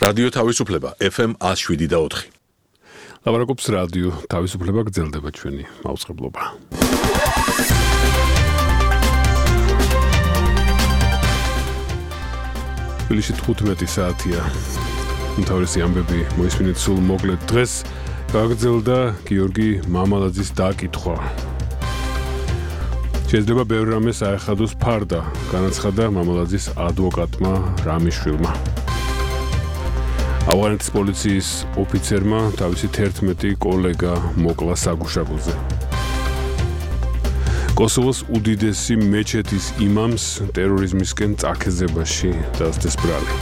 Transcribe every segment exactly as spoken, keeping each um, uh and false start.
რადიო თავისუფლება ეფ ემ one oh seven და four. ლაპარაკობს რადიო თავისუფლება, გრძელდება ჩვენი მაუწყებლობა. თბილისში თხუთმეტი საათია. უმთავრესი ამბები მოისმინეთ სულ მოკლედ. დღეს გაგრძელდა გიორგი მამალაძის დაკითხვა. შეიძლება ბევრ რამეს აეხადოს ფარდა, განაცხადა მამალაძის ადვოკატმა რამიშვილმა. ავღანეთის პოლიციის ოფიცერმა თავისი თერთმეტი კოლეგა მოკლა საგუშაგოზე. კოსოვოს უდიდესი მეჩეთის იმამს ტერორიზმისკენ წაქეზებაში დასდეს ბრალი.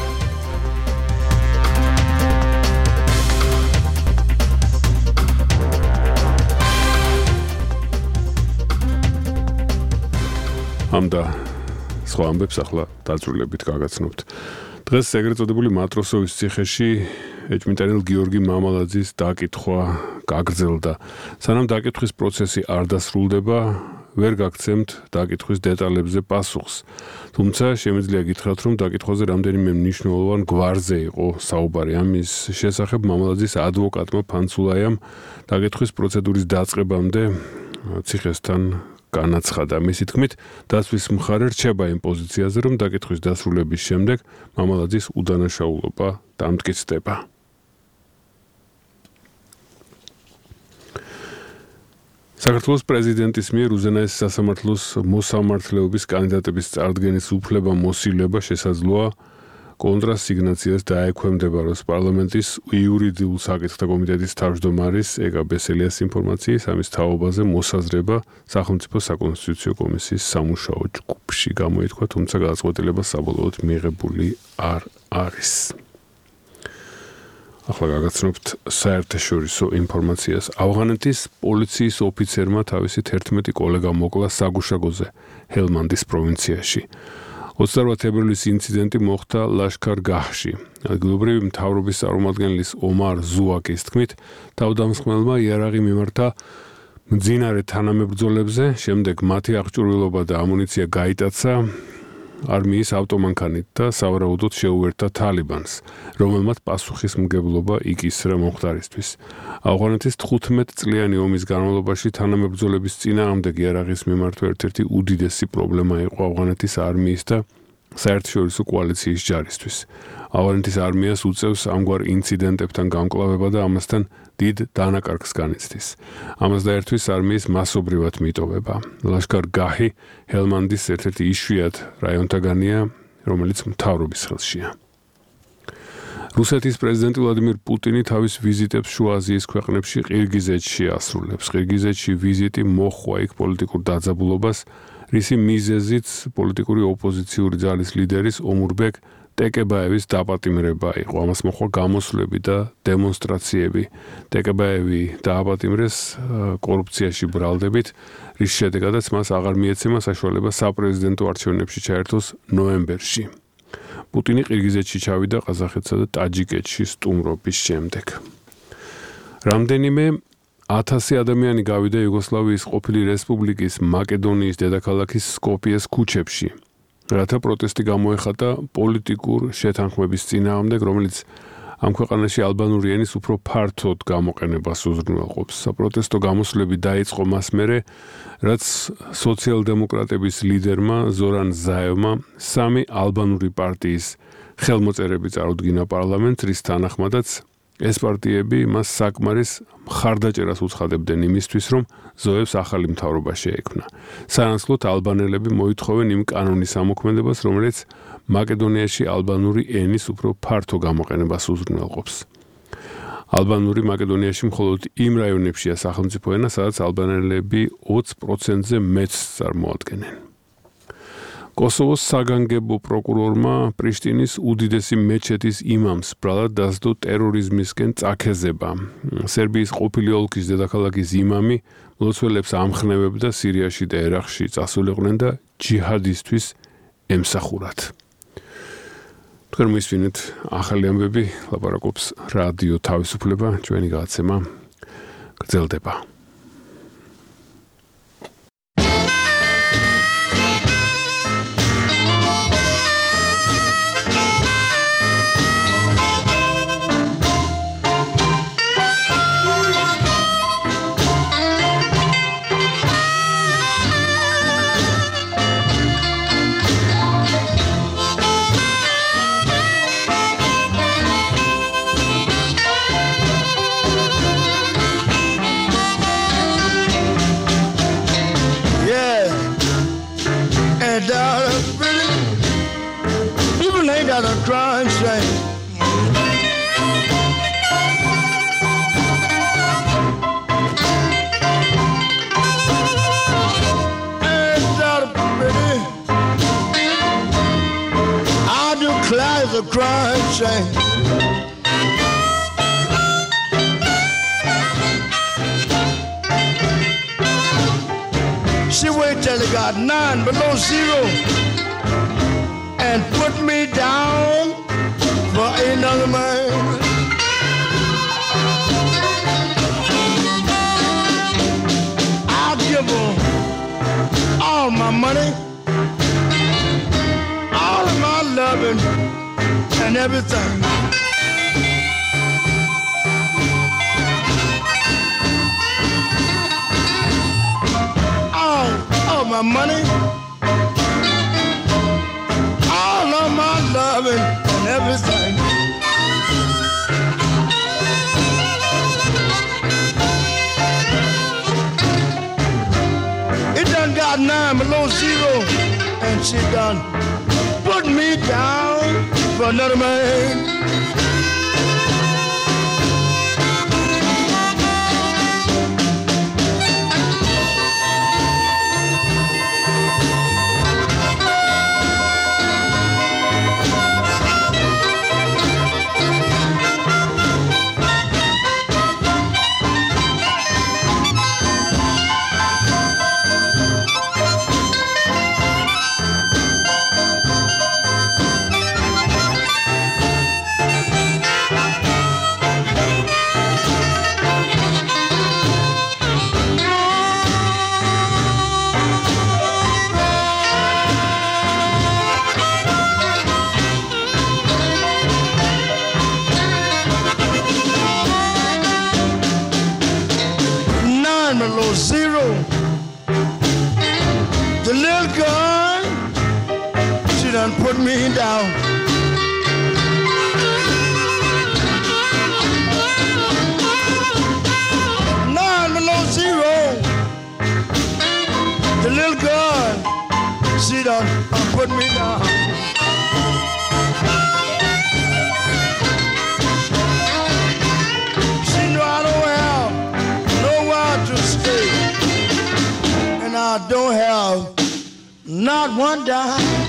ამ და სხვა ამბებს ახლა დაწვრილებით გაგაცნობთ. დღეს ეგრეთ წოდებული მატროსოვის ციხეში ეჭვმიტანილ გიორგი მამალაძის დაკითხვა გაგრძელდა. სანამ დაკითხვის პროცესი არ დასრულდება, ვერ გაგცემთ დაკითხვის დეტალებზე პასუხს. თუმცა შემიძლია გითხრათ, რომ დაკითხვაზე რამდენიმე მნიშვნელოვან გვარზე იყო საუბარი. ამის შესახებ მამალაძის ადვოკატმა ფანცულაიამ დაკითხვის პროცედურის დაწყებამდე ციხესთან განაცხადა. მისი თქმით, დაცვის მხარე რჩება იმ პოზიციაზე, რომ დაკითხვის დასრულების შემდეგ მამალაძის უდანაშაულობა დამტკიცდება. საქართველოს პრეზიდენტის მიერ უზენაეს სასამართლოს მოსამართლეობის კანდიდატების წარდგენის უფლება მოსილება შესაძლოა კონტრასიგნაციას დაექვემდებაროს პარლამენტის იურიდიულ საკითხთა კომიტეტის თავმჯდომარის ეკა ბესელიას ინფორმაციის ამის თაობაზე მოსაზრება სახელმწიფო საკონსტიტუციო კომისიის სამუშაო ჯგუფში გამოითქვა, თუმცა გადაწყვეტილება საბოლოოდ მიღებული არ არის. ახლა გაგაცნობთ საერთაშორისო ინფორმაციას. ავღანეთის პოლიციის ოფიცერმა თავისი თერთმეტი კოლეგა მოკლა საგუშაგოზე ჰელმანდის პროვინციაში. ოცდაოთხ თებერვლის ინციდენტი მოხდა ლაშქარ-გაჰში. ადგილობრივი მთავრობის წარმომადგენლის ომარ ზუაკის თქმით, თავდამსხმელმა იარაღი მიმართა მძინარე თანამებრძოლებზე, შემდეგ მათი აღჭურვილობა და ამუნიცია გაიტაცა არმიის ავტომანქანით და სავარაუდოდ შეუერთა თალიბანს, რომელმაც პასუხისმგებლობა იკისრა მომხდარისთვის. ავღანეთის თხუთმეტწლიანი ომის განმავლობაში თანამებრძოლების წინააღმდეგ იარაღის მიმართვა ერთ-ერთი უდიდესი პრობლემა იყო ავღანეთის არმიის და საერთაშორისო კოალიციის ჯარისთვის. ავღანეთის არმიას უწევს ამგვარ ინციდენტებთან გამკლავება და ამასთან დიდ დანაკარგს განიცდის. ამას დაერთვის არმიის მასობრივად მიტოვება. ლაშქარ-გაჰი ჰელმანდის ერთ-ერთი იშვიათ რაიონთაგანია, რომელიც მთავრობის ხელშია. რუსეთის პრეზიდენტი ვლადიმირ პუტინი თავის ვიზიტებს შუა აზიის ქვეყნებში ყირგიზეთში ასრულებს. ყირგიზეთში ვიზიტი მოჰყვა იქ პოლიტიკურ დაძაბულობას, რისი მიზეზიც პოლიტიკური ოპოზიციური ძალის ლიდერის ომურბეკ ტეკებაევის დაპატიმრება იყო. ამას მოჰყვა გამოსვლები და დემონსტრაციები. ტეკებაევი დააპატიმრეს კორუფციაში ბრალდებით, რის შედეგადაც მას აღარ მიეცემა საშუალება საპრეზიდენტო არჩევნებში ჩაერთოს ნოემბერში. პუტინი ყირგიზეთში ჩავიდა ყაზახეთსა და ტაჯიკეთში სტუმრობის შემდეგ. რამდენიმე ათასი ადამიანი გავიდა იუგოსლავიის ყოფილი რესპუბლიკის მაკედონიის დედაქალაქის სკოპიეს ქუჩებში, რათა პროტესტი გამოეხატა პოლიტიკურ შეთანხმების წინააღმდეგ, რომელიც ამ ქვეყანაში ალბანური ენის უფრო ფართოდ გამოყენებას უზრუნველყოფს. საპროტესტო გამოსვლები დაიწყო მას მერე, რაც სოციალ-დემოკრატების ლიდერმა ზორან ზაევმა სამი ალბანური პარტიის ხელმოწერები წარუდგინა პარლამენტს, რის თანახმადაც ეს პარტიები მას საკმარის მხარდაჭერას უცხადებდნენ იმისთვის, რომ ზოევს ახალი მთავრობა შეექმნა. სანაცვლოდ ალბანელები მოითხოვენ იმ კანონის ამოქმედებას, რომელიც მაკედონიაში ალბანური ენის უფრო ფართო გამოყენებას უზრუნველყოფს. ალბანური მაკედონიაში მხოლოდ იმ რაიონებშია სახელმწიფო ენა, სადაც ალბანელები ოცი პროცენტზე მეტს წარმოადგენენ. კოსოვოს საგანგებო პროკურორმა პრიშტინის უდიდესი მეჩეთის იმამს ბრალად დასდო ტერორიზმისკენ წაქეზება. სერბიის ყოფილი ოლქის დედაქალაქის იმამი მლოცველებს ამხნევებდა სირიაში და ერაყში წასულიყვნენ და ჯიჰადისთვის ემსახურათ. თქვენ მოისმინეთ ახალი ამბები, ლაპარაკობს რადიო თავისუფლება, ჩვენი გადაცემა გრძელდება. got a crying shame. Ain't that pretty? I declare the crying shame. She waited till it got nine below zero and put me down for another man. I'll give her all my money, all of my loving and everything. All of my money, all of my loving and everything. It done got nine below zero, and she done put me down for another man. Zero. The little girl, she done put me down. Nine below zero. The little girl, she done put me down. She know I don't have nowhere to stay, and I don't have not one dime.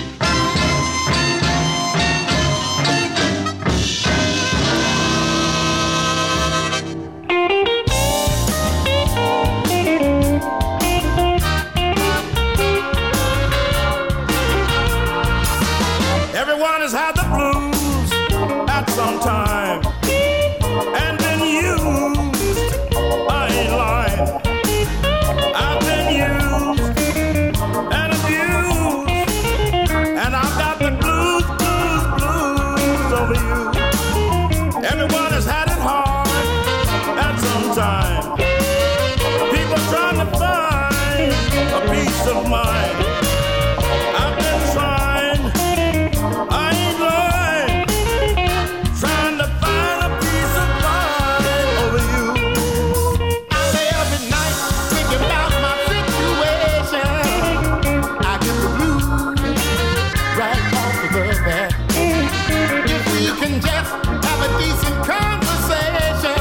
Everyone has had the blues at some time and been used. I ain't lying. I've been used and abused, and I've got the blues, blues, blues over you. Everyone has had it hard at some time. People trying to find a peace of mind. I've been trying, I ain't lying, trying to find a peace of mind over you. I lay up at night thinking about my situation. I get the blues right off of the bat. If we can just have a decent conversation,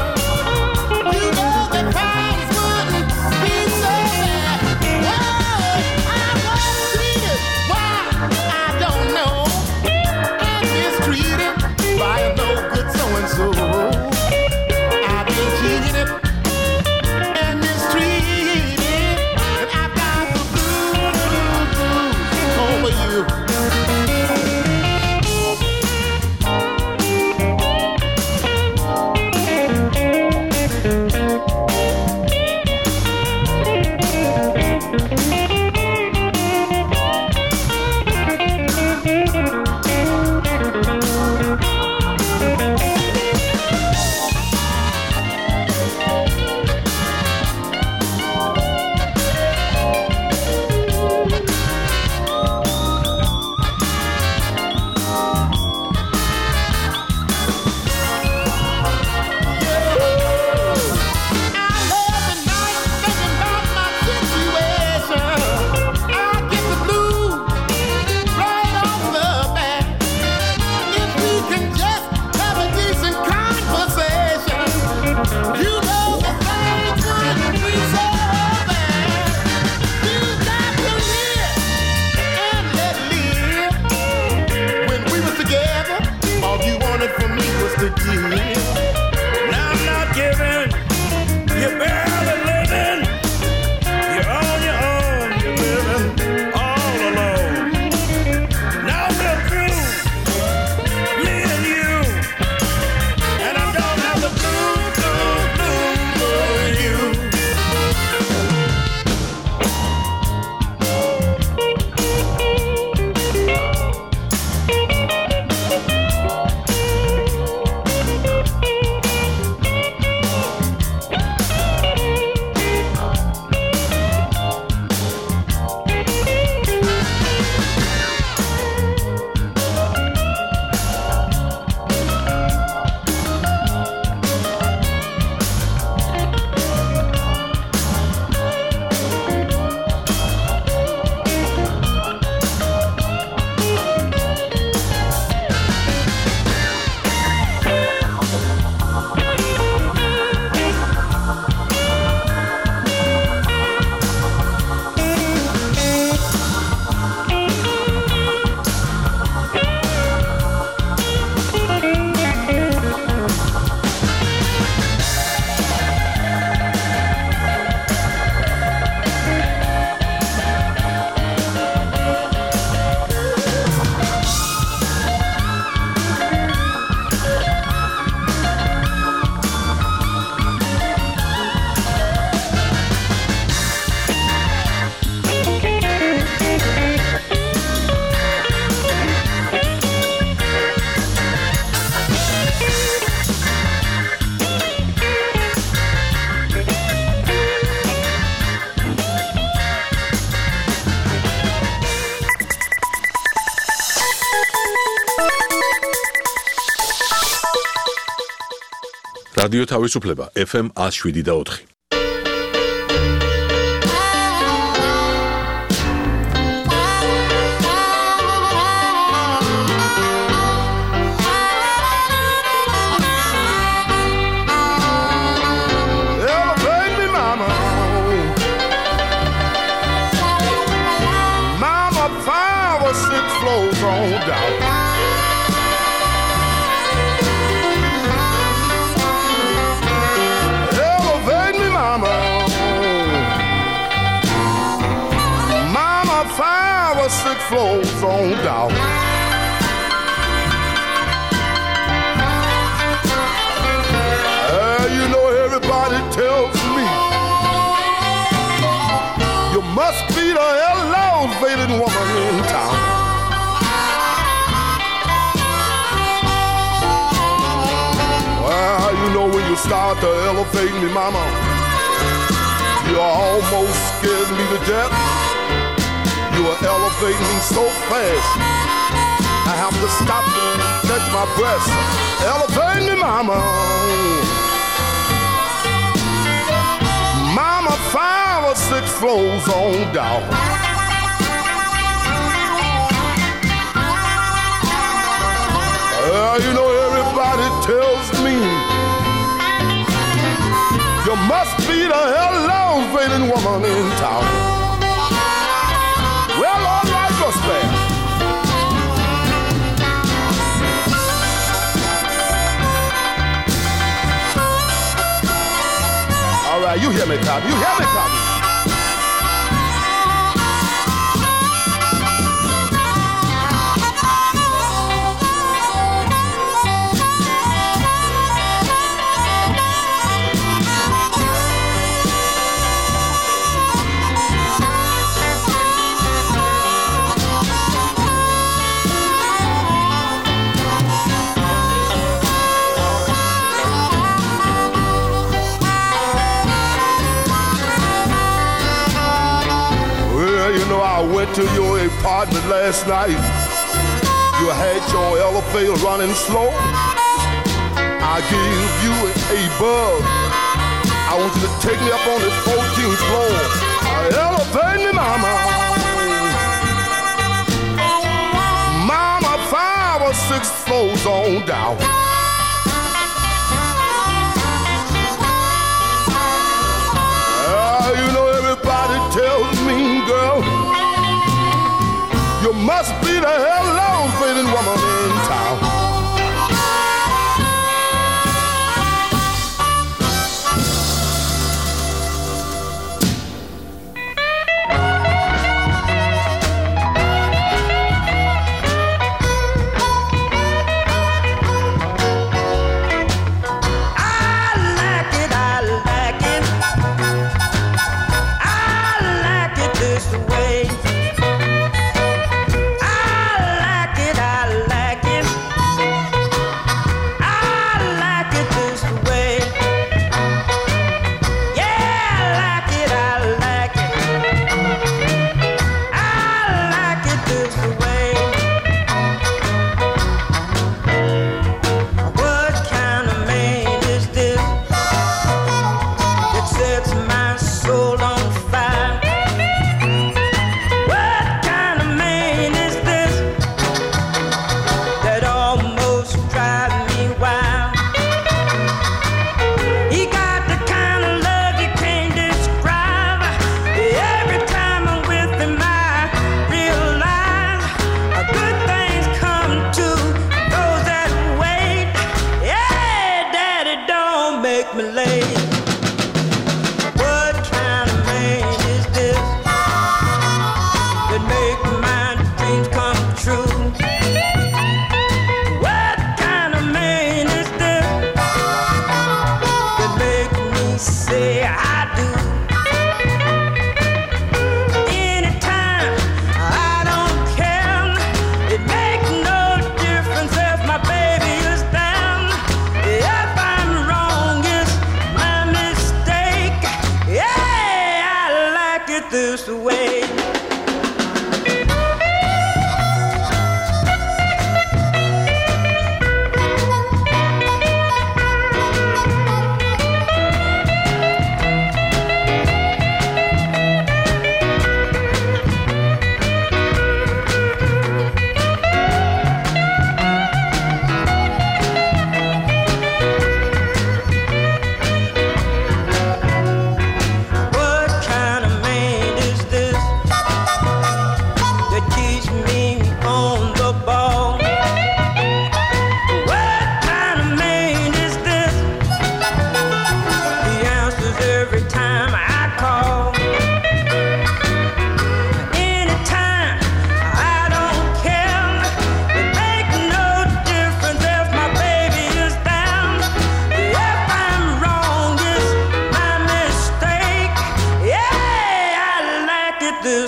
you know the times wouldn't be so bad. Oh, I რადიო თავისუფლება ეფ ემ one oh seven და four. Flows on down. Uh, you know everybody tells me you must be the elevated woman in town. Well, you know when you start to elevate me, mama, you almost scared me to death. You are elevating me so fast, I have to stop and catch my breath. Elevate me, mama. Mama, five or six floors on down. Uh, you know everybody tells me you must be the elevating woman in town. Well, all right, gospel. All right, you hear me, Tommy. You hear me, Tommy. I went to your apartment last night. You had your elevator running slow. I gave you a buzz. I want you to take me up on the fourteenth floor. Elevate me, mama. Mama, five or six floors on down. Uh, you know everybody tells me, girl, you must be the elevating woman in town. I like it, I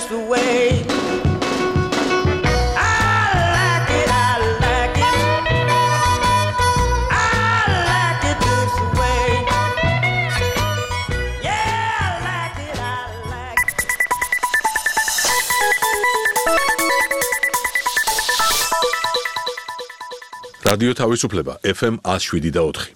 this way. I like it, I like it. I like it this way. Yeah, I like it, I like it. რადიო თავისუფლება ეფ ემ one oh seven და four.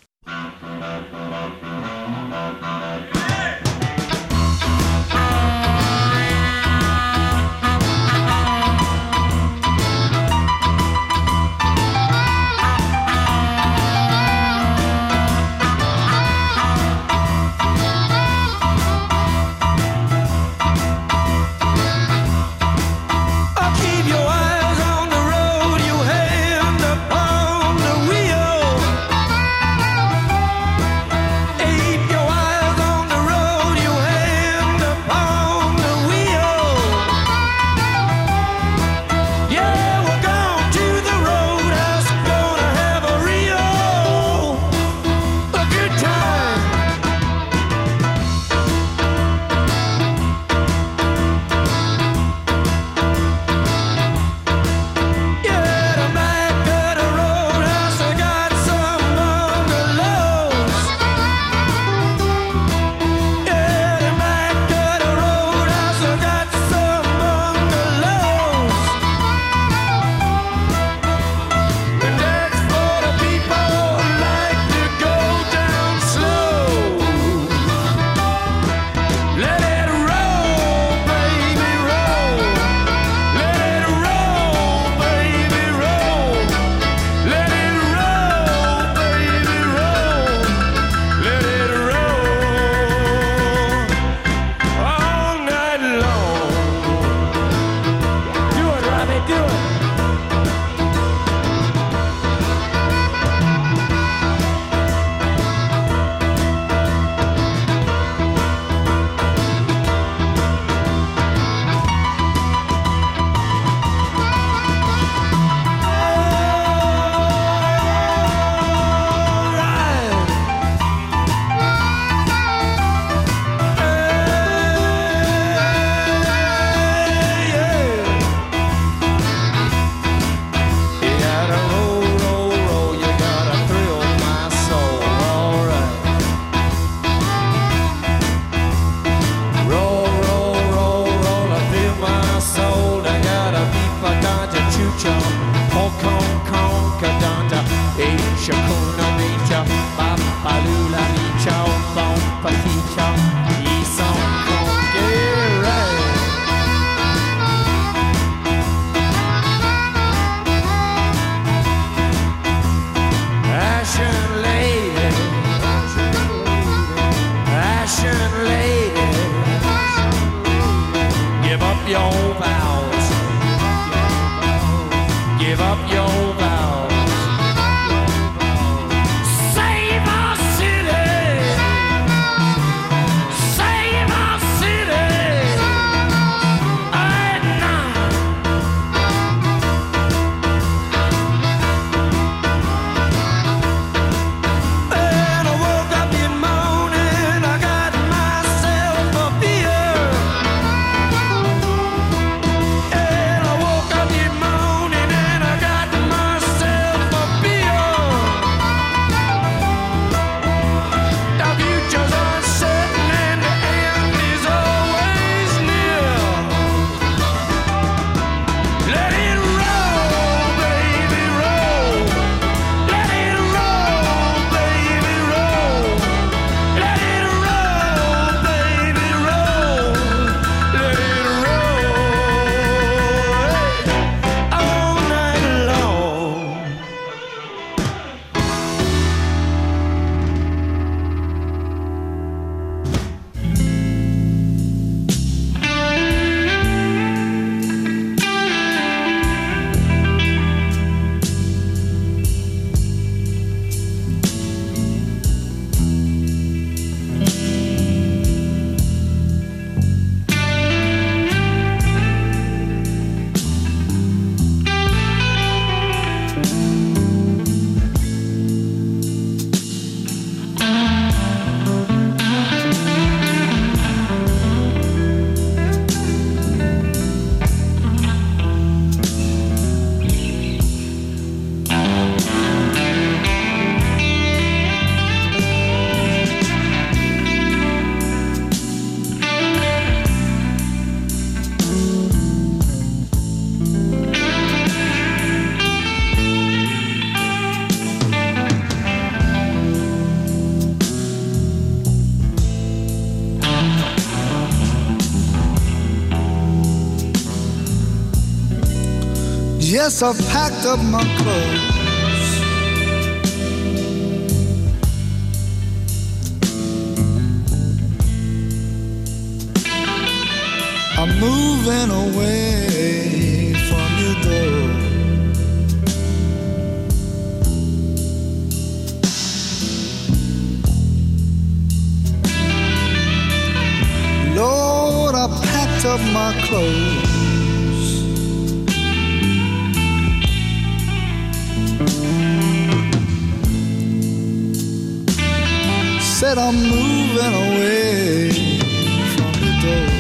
Yes, I've packed up my clothes. I'm moving away from your door. Lord, I packed up my clothes. Said I'm moving away from the door.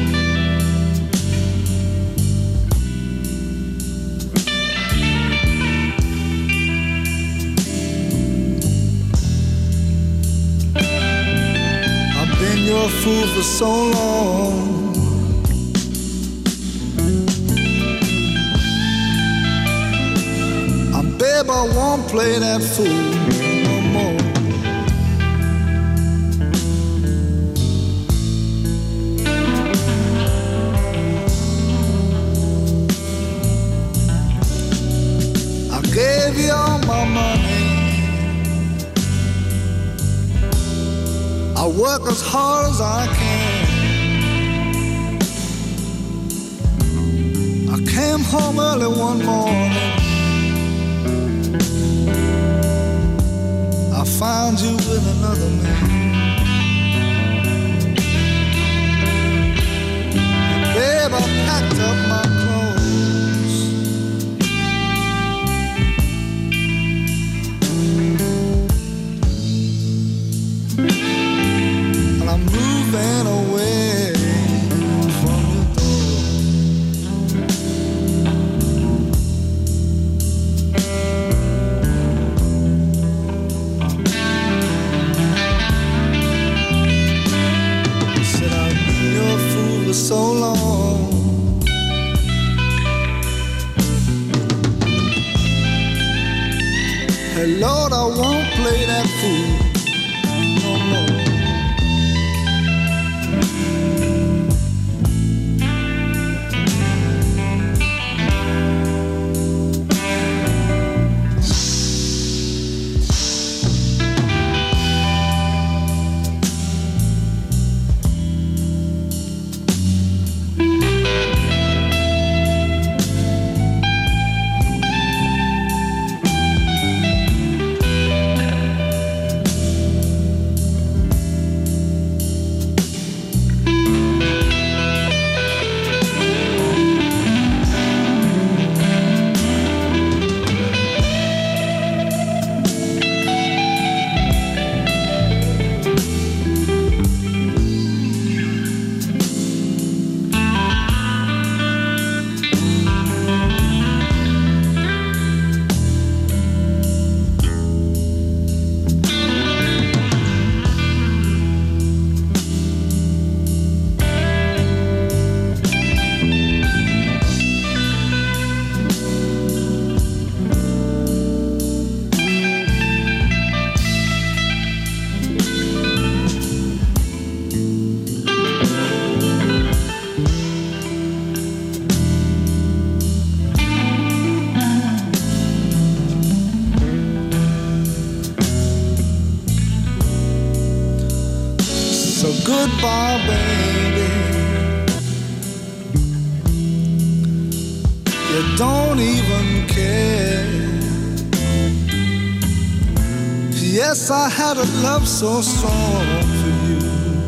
I've been your fool for so long. I babe, I won't play that fool no more. Gave you all my money. I work as hard as I can. I came home early one morning. I found you with another man. Babe, I packed up my clothes. I'm moving away from your door. Said I've been your fool for so long. Hey Lord, I won't play that fool no more. Goodbye, baby. You don't even care. Yes, I had a love so strong for you,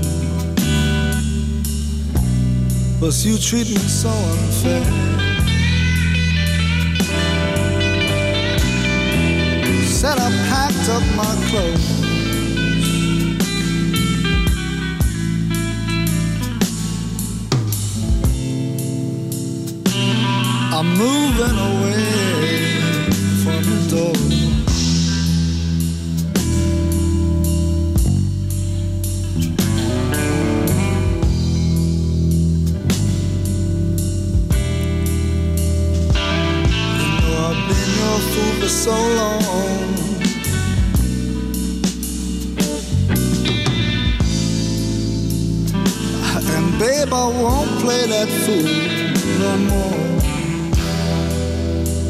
but you treat me so unfair. Said I packed up my clothes. I'm moving away from the door. You know I've been your fool for so long. And babe, I won't play that fool no more.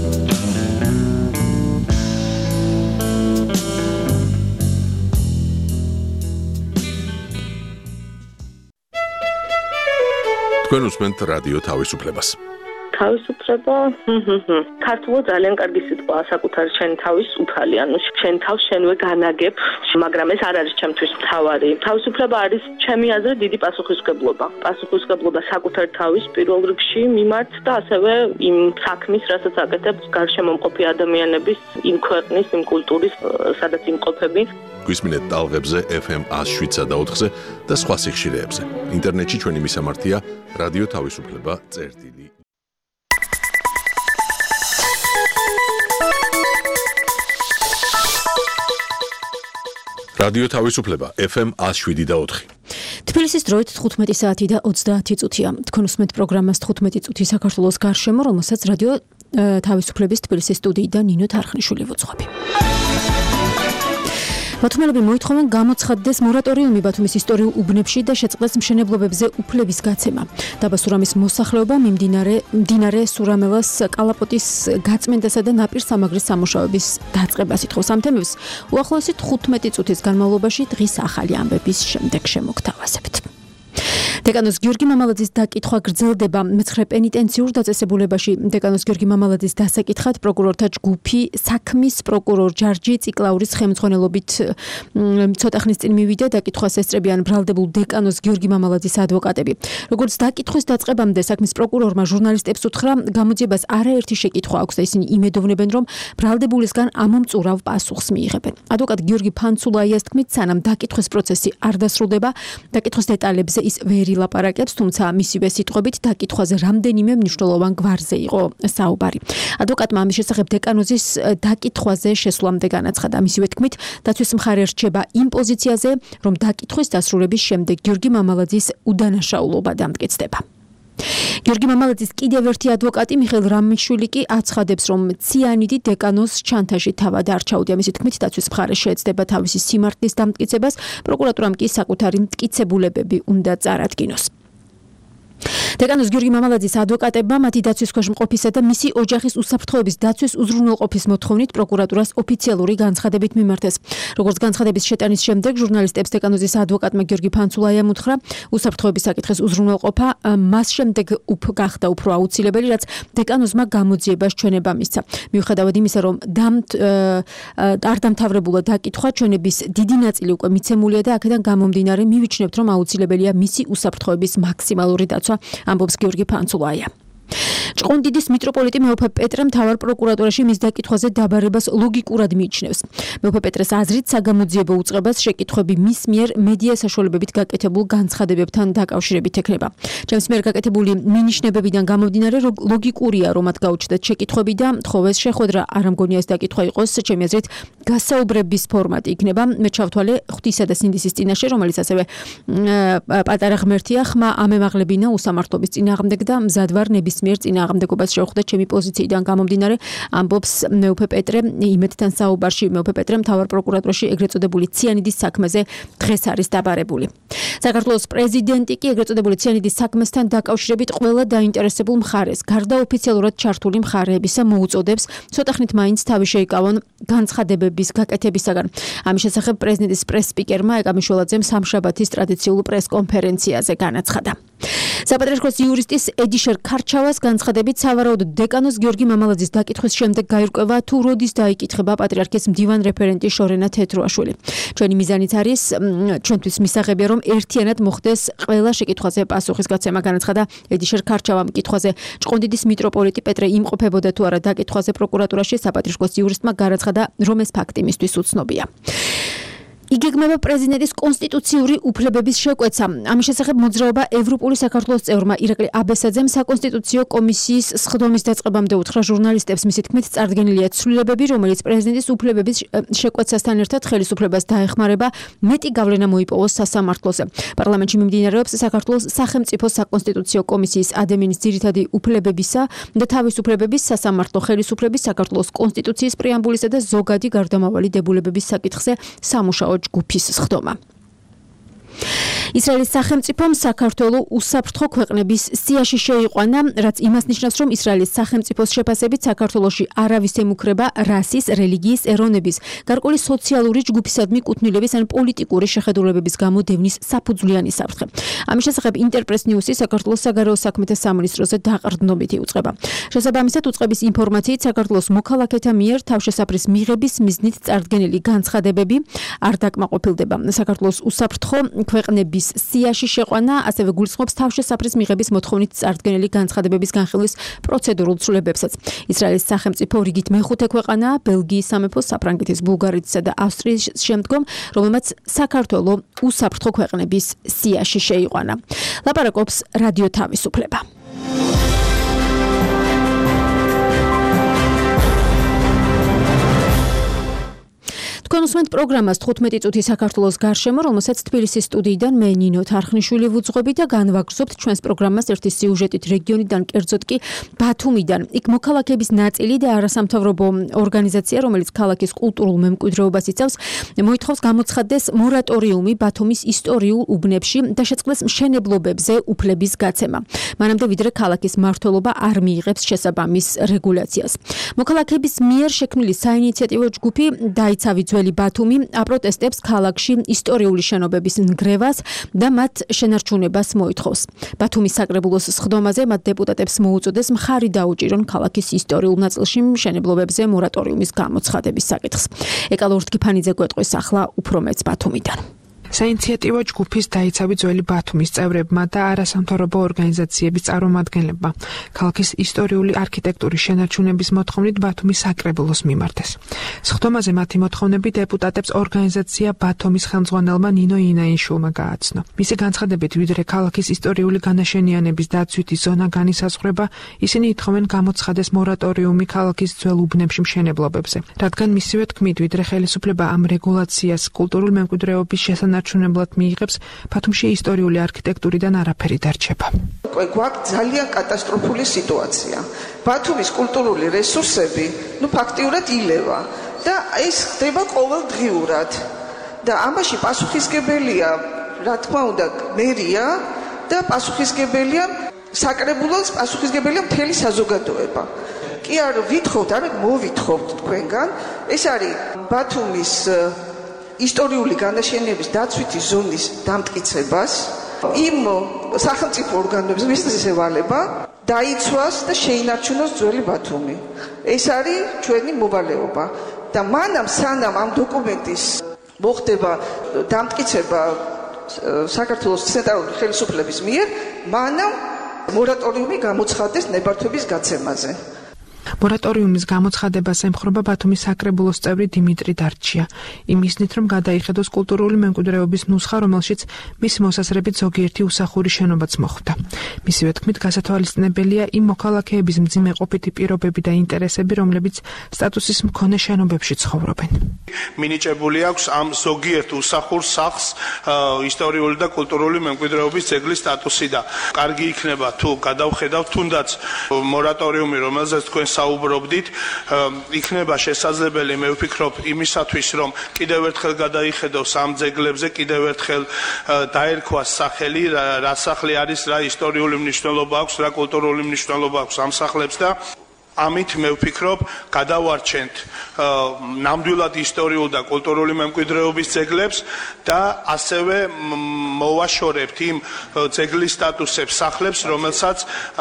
გისმენთ რადიო თავისუფლებას. თავისუფლება, ქართულად ძალიან კარგი სიტყვაა, საკუთარი შენი თავის უფალი, ანუ შენ თავს შენვე განაგებ, მაგრამ ეს არ არის ჩემთვის მთავარი. თავისუფლება არის ჩემი აზრით დიდი პასუხისმგებლობა. პასუხისმგებლობა საკუთარი თავის პირველ რიგში მიმართ და ასევე იმ საქმის, რასაც აკეთებ გარშემომყოფი ადამიანების, იმ ქვეყნის, იმ კულტურის, სადაც იმყოფები. გვისმინეთ ტალღებზე F M one oh seven და ოთხზე და სხვა სიხშირეებზე. ინტერნეტში ჩვენი მისამართია რადიო თავისუფლება წერტილი. რადიო თავისუფლება F M one oh seven და ოთხი. თბილისის დროით თხუთმეტი საათი და ოცდაათი წუთია. თქვენ უსმენთ პროგრამას თხუთმეტი წუთი საქართველოს გარშემო, რომელსაც რადიო თავისუფლების თბილისის სტუდიიდან ნინო თარხნიშვილი ვუძღვები. ბათუმელები მოითხოვენ გამოცხადდეს მორატორიუმი ბათუმის ისტორიულ უბნებში და შეწყდეს მშენებლობებზე უფლების გაცემა. დაბა სურამის მოსახლეობა მიმდინარე მდინარე სურამელას კალაპოტის გაწმენდასა და ნაპირ სამაგრის სამუშაოების დაწყებას ითხოვს. ამ თემებს უახლოესი თხუთმეტი წუთის განმავლობაში დღის ახალი ამბების შემდეგ შემოგთავაზებთ. დეკანოს გიორგი მამალაძის დაკითხვა გრძელდება მეცხრე პენიტენციურ დაწესებულებაში. დეკანოს გიორგი მამალაძის დასაკითხად პროკურორთა ჯგუფი საქმის პროკურორ ჯარჯი ციკლაურის ხელმძღვანელობით ცოტა ხნის წინ მივიდა. დაკითხვას ესწრებიან ბრალდებულ დეკანოს გიორგი მამალაძის ადვოკატები. როგორც დაკითხვის დაწყებამდე საქმის პროკურორმა ჟურნალისტებს უთხრა, გამოძიებას არაერთი შეკითხვა აქვს და ისინი იმედოვნებენ, რომ ბრალდებულისგან ამომწურავ პასუხს მიიღებენ. ადვოკატ გიორგი ფანცულაიას თქმით, სანამ დაკითხვის პროცესი არ დასრულდება, დაკითხვის დეტალებზე ის ვერ ილაპარაკებს, თუმცა მისივე სიტყვებით დაკითხვაზე რამდენიმე მნიშვნელოვან გვარზე იყო საუბარი. ადვოკატმა ამის შესახებ დეკანოზის დაკითხვაზე შესვლამდე განაცხადა. მისივე თქმით, დაცვის მხარე რჩება იმ პოზიციაზე, რომ დაკითხვის დასრულების შემდეგ გიორგი მამალაძის უდანაშაულობა დამტკიცდება. გიორგი მამალაძის კიდევ ერთი ადვოკატი მიხეილ რამიშვილი კი აცხადებს, რომ ციანიდი დეკანოს ჩანთაში თავად არ ჩაუდია. მისი თქმით, დაცვის მხარე შეეცდება თავისი სიმართლის დამტკიცებას, პროკურატურამ კი საკუთარი მტკიცებულებები უნდა წარადგინოს. დეკანოს გიორგი მამალაძის ადვოკატებმა მათი დაცვის ქვეშ მყოფისა და მისი ოჯახის უსაფრთხოების დაცვის უზრუნველყოფის მოთხოვნით პროკურატურას ოფიციალური განცხადებით მიმართეს. როგორც განცხადების შეტანის შემდეგ ჟურნალისტებს დეკანოზის ადვოკატმა გიორგი ფანცულაიამ უთხრა, უსაფრთხოების საკითხის უზრუნველყოფა მას შემდეგ უფ გახდა უფრო აუცილებელი, რაც დეკანოზმა გამოძიებას ჩვენება მისცა. მიუხედავად იმისა, რომ არ დამთავრებულა დაკითხვა, ჩვენების დიდი ნაწილი უკვე მიცემულია და აქედან გამომდინარე მივიჩნევთ, რომ აუცილებელია მისი უსაფრთხოების მაქსიმალური დაცვა, ამბობს გიორგი ფანცულაია. ჭყონდიდის მიტროპოლიტი მეუფე პეტრე მთავარ პროკურატურაში მის დაკითხვაზე დაბარებას ლოგიკურად მიიჩნევს. მეუფე პეტრეს აზრით, საგამოძიებო უწყებას შეკითხვები მის მიერ მედია საშუალებებით გაკეთებულ განცხადებებთან დაკავშირებით ექნება. ჩემს მიერ გაკეთებული მინიშნებებიდან გამომდინარე, ლოგიკურია, რომ მათ გაუჩნდათ შეკითხვები და თხოვეს შეხვედრა. არ ამგონია ეს დაკითხვა იყოს, ჩემი აზრით, გასაუბრების ფორმატი იქნება. მე ჩავთვალე ღვთისა და სინდისის წინაშე, რომელიც ასევე პატარა ღმერთია, ხმა ამემაღლებინა უსამართლობის წინააღმდეგ და მზად ვარ ნებისმიერ წინააღმდეგობას შევხვდეთ ჩემი პოზიციიდან გამომდინარე, ამბობს მეუფე პეტრე იმედთან საუბარში. მეუფე პეტრე მთავარ პროკურატურაში ეგრეთ წოდებული ციანიდის საქმეზე დღეს არის დაბარებული. საქართველოს პრეზიდენტი კი ეგრეთ წოდებული ციანიდის საქმესთან დაკავშირებით ყველა დაინტერესებულ მხარეს, გარდა ოფიციალურად ჩართული მხარეებისა მოუწოდებს ცოტა ხნით მაინც თავი შეიკავონ განცხადებების გაკეთებისაგან. ამის შესახებ პრეზიდენტის პრეს-სპიკერმა ეკამიშველაძემ სამშაბათის ტრადიციულ პრეს-კონფერენციაზე განაცხადა. საპატრიარქოს იურისტის ედიშერ ქარჩავას განცხადებით, სავარაუდოდ დეკანოს გიორგი მამალაძის დაკითხვის შემდეგ გაირკვევა, თუ როდის დაიკითხება პატრიარქის მდივან რეფერენტი შორენა თეთრუაშვილი. ჩვენი მიზანიც არის ჩვენთვის მისაღებია, რომ ერთიანად მოხდეს ყველა შეკითხვაზე პასუხის გაცემა, განაცხადა ედიშერ ქარჩავამ. კითხვაზე ჭყონდიდის მიტროპოლიტი პეტრე იმყოფებოდა თუ არა დაკითხვაზე პროკურატურაში, საპატრიარქოს იურისტმა განაცხადა, რომ ეს ფაქტი მისთვის უცნობია. იგეგმება პრეზიდენტის კონსტიტუციური უფლებების შეკვეცა. ამის შესახებ მოძრაობა ევროპული საქართველოს წევრმა ირაკლი აბესაძემ საკონსტიტუციო კომისიის სხდომის დაწყებამდე უთხრა ჟურნალისტებს. მისი თქმით, წარდგენილია ცვლილებები, რომელიც პრეზიდენტის უფლებების შეკვეცასთან ერთად ხელისუფლებას დაეხმარება მეტი გავლენა მოიპოვოს სასამართლოზე. პარლამენტში მიმდინარეობს საქართველოს სახელმწიფო საკონსტიტუციო კომისიის ადამიანის ძირითადი უფლებებისა და თავისუფლებების სასამართლო ხელისუფლების საქართველოს კონსტიტუციის პრეამბულისა და ზოგადი გარდამავალი დებულებების საკითხზე სამუშაო ჯგუფის სხდომა. ისრაელის სახელმწიფომ საქართველოს უსაფრთხო ქვეყნების სიაში შეიყვანა, რაც იმას ნიშნავს, რომ ისრაელის სახელმწიფოს შეფასებით საქართველოში არავის ემუქრება რასის, რელიგიის, ეროვნების, გარკვეული სოციალური ჯგუფისადმი კუთვნილების ან პოლიტიკური შეხედულებების გამო დევნის საფუძვლიანი საფრთხე. ამის შესახებ ინტერპრეს ნიუსი საქართველოს საგარეო საქმეთა სამინისტროზე დაყრდნობით იუწყება. შესაბამისად, უწყების ინფორმაციით საქართველოს მოქალაქეთა მიერ თავშესაფრის მიღების მიზნით წარდგენილი განცხადებები არ დაკმაყოფილდება. საქართველოს უსაფრთხო ქვეყნების სიაში შეყვანა ასევე გულისხმობს თავშესაფრის მიღების მოთხოვნით წარდგენილი განცხადებების განხილვის პროცედურულ ცვლილებებსაც. ისრაელის სახელმწიფო რიგით მეხუთე ქვეყანაა ბელგიის სამეფო, საფრანგეთის, ბულგარეთისა და ავსტრიის შემდგომ, რომელმაც საქართველოს უსაფრთხო ქვეყნების სიაში შეიყვანა. ლაპარაკობს რადიო თავისუფლება. თქვენ უსმენთ პროგრამას თხუთმეტი წუთი საქართველოს გარშემო, რომელსაც თბილისის სტუდიიდან მე ნინო თარხნიშვილი ვუძღვები და განვაგრძობთ ჩვენს პროგრამას ერთი სიუჟეტით რეგიონიდან, კერძოდ კი ბათუმიდან. იქ მოქალაქეების ნაწილი და არასამთავრობო ორგანიზაცია, რომელიც ქალაქის კულტურულ მემკვიდრეობას იცავს, მოითხოვს გამოცხადდეს მორატორიუმი ბათუმის ისტორიულ უბნებში და შეწყდეს მშენებლობებზე უფლების გაცემა. მანამდე ვიდრე ქალაქის მმართველობა არ მიიღებს შესაბამის რეგულაციას. მოქალაქეების მიერ შექმნილი საინიციატივო ჯგუფი დაიცავი ძველი ბათუმი აპროტესტებს ქალაქში ისტორიული შენობების ნგრევას და მათ შენარჩუნებას მოითხოვს. ბათუმის საკრებულოს სხდომაზე მათ დეპუტატებს მოუწოდეს მხარი დაუჭირონ ქალაქის ისტორიულ ნაწილში მშენებლობებზე მორატორიუმის გამოცხადების საკითხს. ეკალო ურთქიფანიძე გვეტყვის ახლა უფრო მეც ბათუმიდან. საინიციატივო ჯგუფის დაიცავი ძველი ბათუმის წევრებმა და არასამთავრობო ორგანიზაციების წარმომადგენლებმა ქალაქის ისტორიული არქიტექტურის შენარჩუნების მოთხოვნით ბათუმის საკრებულოს მიმართეს. სხდომაზე მათი მოთხოვნები დეპუტატებს ორგანიზაცია ბათუმის ხელმძღვანელმა ნინო ინაიშვილმა გააცნო. მისი განცხადებით, ვიდრე ქალაქის ისტორიული განაშენიანების დაცვითი ზონა განისაზღვრება, ისინი ითხოვენ გამოცხადეს მორატორიუმი ქალაქის ძველ უბნებში მშენებლობებზე, რადგან მისივე თქმით, ვიდრე ხელისუფლება ამ რეგულაციას კულტურულ მემკვიდრეობის შესანიშნავად ნაცნობად მიიღებს, ბათუმში ისტორიული არქიტექტურიდან არაფერი დარჩება. გვაქვს ძალიან კატასტროფული სიტუაცია. ბათუმის კულტურული რესურსები, ну ფაქტიურად ილევა და ეს ხდება ყოველდღიურად. და ამაში პასუხისგებელია, რა თქმა უნდა, მერია და პასუხისგებელია საკრებულოს, პასუხისგებელია მთელი საზოგადოება. კი არ ვითხოვთ, არამედ მოვითხოვთ თქვენგან, ეს არის ბათუმის ისტორიული განაშენების დაცვითი ზონის დამტკიცებას, იმ სახელმწიფო ორგანოებს მისცეს ევალება დაიცვას და შეინარჩუნოს ძველი ბათუმი. ეს არის ჩვენი მოვალეობა და მანამ სანამ ამ დოკუმენტის მოხდება დამტკიცება საქართველოს ცენტრალური ხელისუფლების მიერ, მანამ მორატორიუმი გამოცხადდეს ნებართვების გაცემაზე. მორატორიუმის გამოცხადებას ემხრობა ბათუმის საკრებულოს წევრი დიმიტრი დარჩია. იმისნით, რომ გადაიხედოს კულტურული მემკვიდრეობის ნუსხა, რომელშიც მისი მოსასწრებით ზოგიერთი უსახური შენობაც მოხვდა. მისივე თქმით, გასათვალისწინებელია იმ მოქალაქეების მძიმე ყოფითი პირობები და ინტერესები, რომლებიც სტატუსის მქონე შენობებში ცხოვრობენ. მინიჭებული აქვს ამ ზოგიერთ უსახურ სახლს ისტორიული და კულტურული მემკვიდრეობის ძეგლის სტატუსი და კარგი იქნება თუ გადავხედავთ თუნდაც მორატორიუმი, რომელზეც თქვენ საუბრობდით, იქნება შესაძლებელი, მე ვფიქრობ, იმისათვის, რომ კიდევ ერთხელ გადაიხედოს ამ ძეგლებზე, კიდევ ერთხელ დაერქვას სახელი, რა სახლი არის, რა ისტორიული მნიშვნელობა აქვს, რა კულტურული მნიშვნელობა აქვს ამ სახლებს და ამით მე ვფიქრობ, გადავარჩენთ ნამდვილად ისტორიულ და კულტურული მემკვიდრეობის ძეგლებს და ასევე მოვაშორებთ იმ ძეგლის სტატუსებს სახლებს, რომელსაც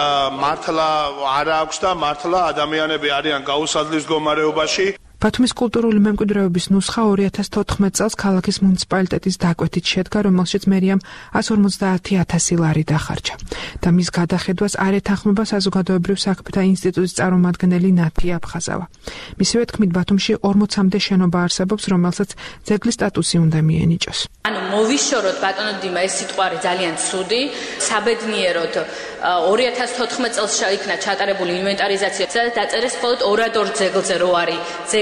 მართლა არ აქვს და მართლა ადამიანები არიან გაუსაძლის მდგომარეობაში. ბათუმის კულტურული მემკვიდრეობის ნუსხა ორი ათას თოთხმეტ წელს ქალაქის მუნიციპალიტეტის დაკვეთით შედგა, რომელშიც მერიამ εκατს ორმოცდაათი ათასი ლარი დახარჯა. და მის გადახედვას არ ეთანხმება საზოგადოებრივ საქმეთა ინსტიტუტის წარმომადგენელი ნათი აფხაზავა. მისივე თქმით, ბათუმში ორმოცამდე შენობა არსებობს, რომელსაც ძეგლის სტატუსი უნდა მიენიჭოს. ანუ მოვიშოროთ ბატონო დიმა, ეს სიტყვარი ძალიან ცუდი, საბედნიეროდ ორი ათას თოთხმეტ წელს იქნა ჩატარებული ინვენტარიზაცია, სადაც დაწერეს მხოლოდ ორად ორ ძეგლზე რო არის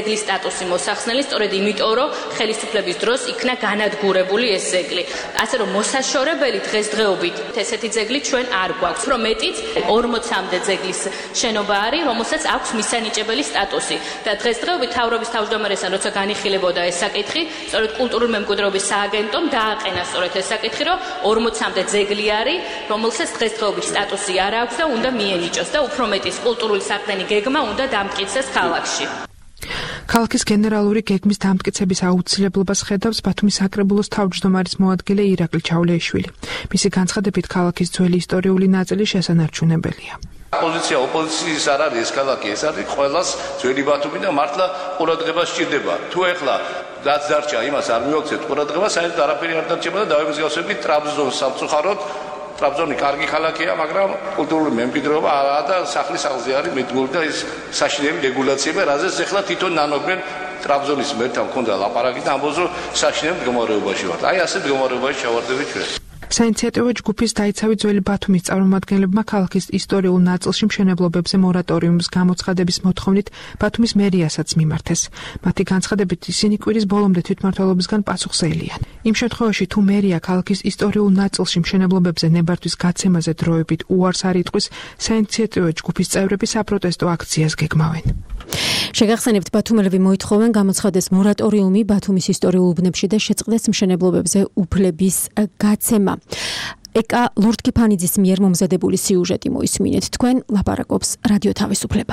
ძეგლის სტატუსი მოსახსნელი, სწორედ იმიტომ, რომ ხელისუფლების დროს იქნა განადგურებული ეს ძეგლი. ასე რომ მოსაშორებელი დღესდღეობით ესეთი ძეგლი ჩვენ არ გვაქვს. უფრო მეტიც ორმოცამდე ძეგლის შენობა არის, რომელსაც აქვს მისანიჭებელი სტატუსი. და დღესდღეობით თავრობის თავმჯდომარესთან როცა განიხილებოდა ეს საკითხი, სწორედ კულტურული მემკვიდრეობის სააგენტომ დააყენა სწორედ ეს საკითხი, რომ ორმოცამდე ძეგლი არის, რომელსაც დღესდღეობით სტატუსი არ აქვს და უნდა მიენიჭოს და უფრო მეტის კულტურული საყრდენი გეგმა უნდა დამტკიცდეს ქალაქში. ქალაქის გენერალური გეგმის დამტკიცების აუცილებლობას ხედავს ბათუმის საკრებულოს თავმჯდომარის მოადგილე ირაკლი ჩავლეიშვილი. მისი განცხადებით ქალაქის ძველი ისტორიული ნაწილი შესანარჩუნებელია. ოპოზიცია ოპოზიციის არ არის ეს ქალაქი, ეს არის ყველას ძველი ბათუმი და მართლა ყურადღება სჭირდება. თუ ეხლა რაც დარჩა იმას არ მივაქცევთ ყურადღება, საერთოდ არაფერი არ დარჩება და დავემსგავსებით ტრაბზონს სამწუხაროდ. ტრაბზონი კარგი ქალაქია, მაგრამ კულტურული მემკვიდრეობა არაა და სახლის აღზე არის მიდგმული და ის საშინელი რეგულაციები, რაზეც ეხლა თვითონ ნანოდნენ ტრაბზონის მერთან მქონდა ლაპარაკი და ამბობს, რომ საშინელ მდგომარეობაში ვართ. აი ასე მდგომარეობაში ჩავარდებით ჩვენ. საინიციატივო ჯგუფის დაიცავი ძველი ბათუმის წარმომადგენლებმა ქალაქის ისტორიულ ნაწილში მშენებლობებზე მორატორიუმის გამოცხადების მოთხოვნით ბათუმის მერიასაც მიმართეს. მათი განცხადებით ისინი კვირის ბოლომდე თვითმმართველობისგან პასუხს ეილიან. იმ შემთხვევაში თუ მერია ქალაქის ისტორიულ ნაწილში მშენებლობებზე ნებართვის გაცემაზე დროებით უარს არ იტყვის, საინიციატივო ჯგუფის წევრები საპროტესტო აქციას გეგმავენ. შეგახსენებთ, ბათუმელები მოითხოვენ გამოცხადეს მორატორიუმი ბათუმის ისტორიულ უბნებში და შეწყდეს მშენებლობებზე უფლების გაცემა. ეკა ლორდ-კიფანიძის მიერ მომზადებული სიუჟეტი მოისმინეთ. თქვენ ლაპარაკობს რადიო თავისუფლება.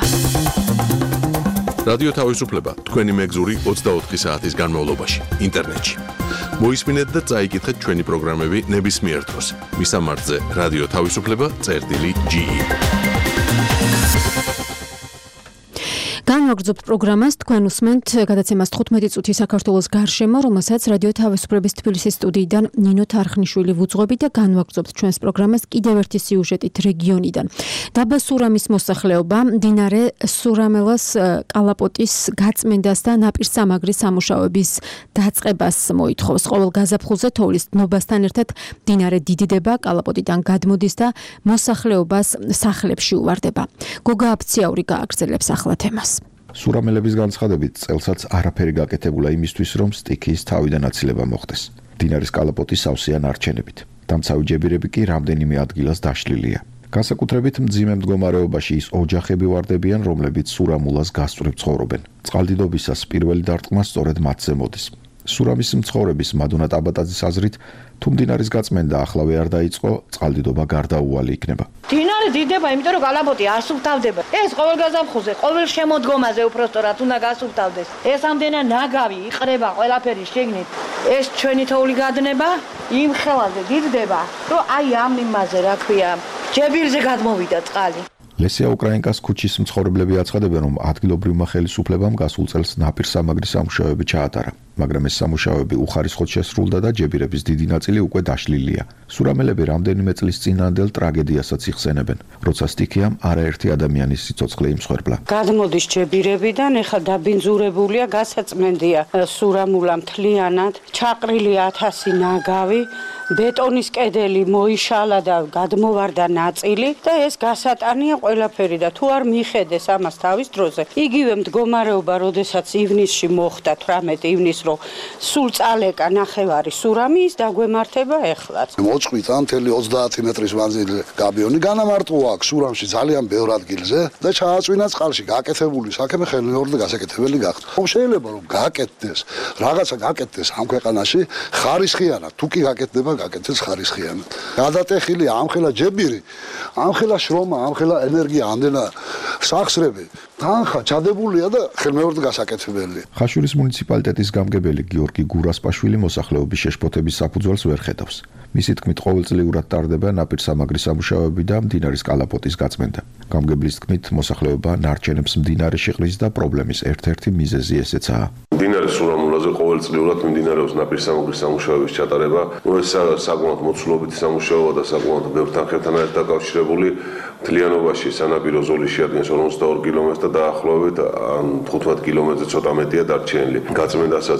რადიო თავისუფლება თქვენი მეგზური ოცდაოთხი საათის განმავლობაში ინტერნეტში. მოისმინეთ და წაიკითხეთ ჩვენი პროგრამები ნებისმიერ დროს. მისამართზე რადიო თავისუფლება წერტილი ჯი ი. განვაგრძობთ პროგრამას, თქვენ უსმენთ გადაცემას თხუთმეტი წუთი საქართველოს გარშემო, რომელსაც რადიო თავისუფლების თბილისის სტუდიიდან ნინო თარხნიშვილი ვუძღვებით და განვაგრძობთ ჩვენს პროგრამას კიდევ ერთი სიუჟეტით რეგიონიდან. დაბა სურამის მოსახლეობა მდინარე სურამელას კალაპოტის გაწმენდას და ნაპირსამაგრის სამუშაოების დაწყებას მოითხოვს. ყოველ გაზაფხულზე თოვლის დნობასთან ერთად მდინარე დიდდება, კალაპოტიდან გადმოდის და მოსახლეობას სახლებში უვარდება. გოგა აფციაური გააგრძელებს ახლა თემას. სურამელების განცხადებით წელსაც არაფერი გაკეთებულა იმისთვის, რომ სტიქიის თავიდან აცილება მოხდეს. მდინარის კალაპოტი სავსეა ნარჩენებით. დამცავი ჯებირები კი რამდენიმე ადგილას დაშლილია. განსაკუთრებით მძიმე მდგომარეობაში ის ოჯახები ვარდებიან, რომლებიც სურამულას გასწვრივ ცხოვრობენ. წყალდიდობისას პირველი დარტყმა სწორედ მათზე მოდის. სურამის მცხოვრების მადუნა ტაბატაძის აზრით, თუ მდინარის გაწმენდა ახლავე არ დაიწყო, წყალდიდობა გარდაუვალი იქნება. მდინარე დიდება, იმიტომ რომ კალაპოტი არ სუფთავდება. ეს ყოველ გაზაფხულზე, ყოველ შემოდგომაზე უпростоრად უნდა გასუფთავდეს. ეს ამდენა ნაგავი იყრება ყველაფერი შეგნით. ეს ჩვენი თოვლი გადნება, იმ ხელაზე დიდდება, რომ აი ამ იმაზე, რა ქვია, ჯებირზე გადმოვიდა წყალი. ლესია უკრაინკას ქუჩის მცხოვრებლები აცხადებენ, რომ ადგილობრივმა ხელისუფლებამ გასულ წელს ნაპირსამაგრის სამუშაოები ჩაატარა, მაგრამ ეს სამუშაოები უხარისხოდ შესრულდა და ჯებირების დიდი ნაწილი უკვე დაშლილია. სურამელები რამდენიმე წლის წინანდელ ტრაგედიასაც იხსენებენ, როცა სტიქიამ არაერთი ადამიანის სიცოცხლე იმსხვერპლა. გადმოდის ჯებირებიდან, ეხლა დაბინძურებულია, გასაწმენდია სურამულა მთლიანად, ჩაყრილი ათასი ნაგავი, ბეტონის კედელი მოიშალა და გადმოვარდა ნაწილი და ეს გასატანია ყველაფერი და თუ არ მიხედეს ამას თავის დროზე, იგივე მდგომარეობა, როდესაც ივნისში მოხდა თვრამეტი ივნის, რომ სულ წალეკა ნახევარი სურამი, ის დაგვემართება ეხლაც. მოწყვით ამ მთელი ოცდაათი მეტრის მანძილი გაბიონი განამარტყვა აქ სურამში ძალიან ბევრ ადგილზე და ჩააწვინა წყალში. გაკეთებული საქმე ხელმეორ და გასაკეთებელი გახდა. ხომ შეიძლება რომ გაკეთდეს, რაღაცა გაკეთდეს ამ ქვეყანაში ხარისხიანად, თუ კი გაკეთდება გაკეთდეს ხარისხიანად. გადატეხილი ამხელა ჯებირი, ამხელა შრომა, ამხელა ენერგია, ამდენა სახსრები, თანხა ჩადებულია და ხელმეორად გასაკეთებელია. ხაშურის მუნიციპალიტეტის გამგებელი გიორგი გურასპაშვილი მოსახლეობის შეშფოთების საფუძველს ვერ ხედავს. მისი თქმით, ყოველწლიურად ტარდება ნაპირსამაგრის სამუშაოები და მდინარის კალაპოტის გაწმენდა. გამგებლის თქმით, მოსახლეობა ნარჩენებს მდინარეში ყრის და პრობლემის ერთ-ერთი მიზეზი ესეცაა. მდინარის სურამულაზე ყოველწლიურად მიმდინარეობს ნაპირსამაგრის სამუშაოების ჩატარება. ეს საკმაოდ მოცულობითი სამუშაოა და საკმაოდ ბევრ თანხებთან არის დაკავშირებული. მთლიანობაში სანაპირო ზოლი შეადგენს ორმოცდაორი კილომეტრს და დაახლოებით თხუთმეტ კილომეტრზე ცოტა მეტია დარჩენილი. გაწმენდასაც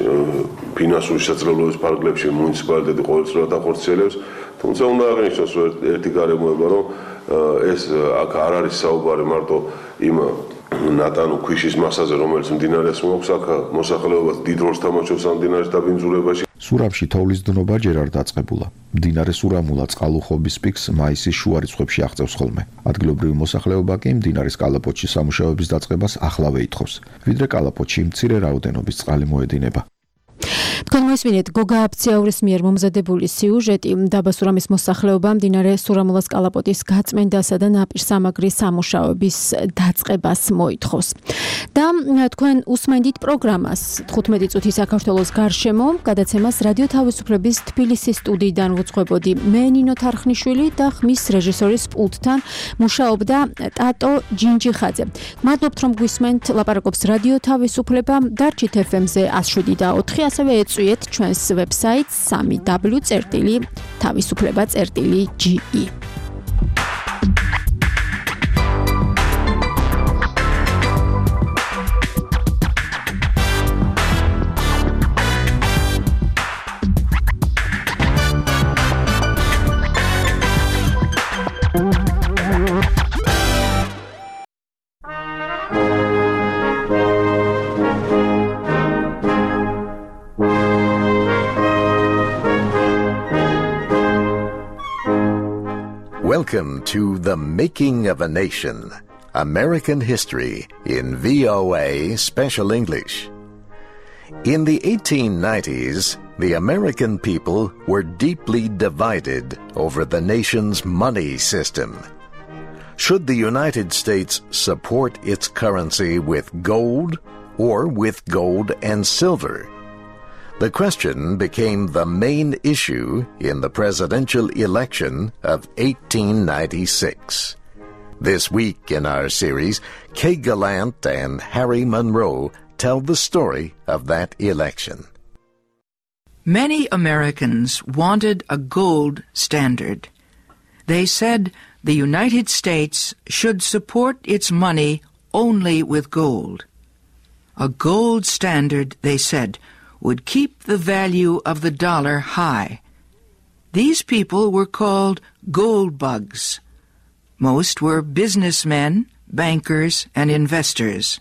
ფინანსური შესაძლებლობის ფარგლებში მუნიციპალიტეტი ყოველწლიურად ახორციელებს, თუმცა უნდა აღინიშნოს ერთი გარემოება, რომ ეს აქ არ არის საუბარი მარტო იმ ნატანო ქვიშის მასაზე, რომელიც მდინარეს მოაქვს, აქ მოსახლეობას დიდ როლს თამაშობს ამ მდინარის დაბინძურებაში. სურამში თოვლის დნობა ჯერ არ დაწყებულა. მდინარე სურამულა წყალუხობის პიკს მაისის შუა რიცხვებში აღწევს ხოლმე. ადგილობრივი მოსახლეობა კი მდინარის კალაპოტში სამუშაოების დაწყებას ახლავე ითხოვს. ვიდრე კალაპოტში მცირე რაოდენობის წყალი მოედინება. თქვენ მოისმინეთ გოგა აფციაურის მიერ მომზადებული სიუჟეტი დაბა სურამის მოსახლეობა მდინარე სურამულას კალაპოტის გაწმენდასა და ნაპირსამაგრის სამუშაოების დაწყებას მოითხოვს. და თქვენ უსმენდით პროგრამას თხუთმეტი წუთი საქართველოს გარშემო, გადაცემას რადიო თავისუფლების თბილისის სტუდიიდან ვუძღვებოდი მე ნინო თარხნიშვილი და ხმის რეჟისორის პულტთან მუშაობდა ტატო ჯინჯიხაძე. მადლობთ რომ გვისმენთ, ლაპარაკობს რადიო თავისუფლება, დარჩით ეფ ემ-ზე one oh seven point four, ასევე ეწვიეთ ჩვენს ვებსაიტს three w წერტილი თავისუფლება წერტილი ჯი ი. Welcome to The Making of a Nation, American History in V O A Special English. In the eighteen nineties, the American people were deeply divided over the nation's money system. Should the United States support its currency with gold or with gold and silver? The question became the main issue in the presidential election of eighteen ninety-six. This week in our series, Kay Gallant and Harry Monroe tell the story of that election. Many Americans wanted a gold standard. They said the United States should support its money only with gold. A gold standard, they said, would keep the value of the dollar high. These people were called gold bugs. Most were businessmen, bankers, and investors.